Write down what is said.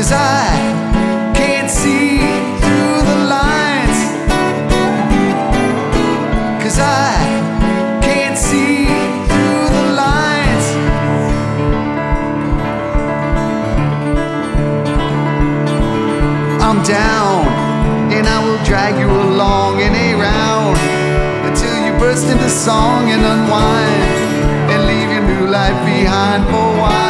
'cause I can't see through the lines, 'cause I can't see through the lines. I'm down and I will drag you along in a round until you burst into song and unwind and leave your new life behind for a while.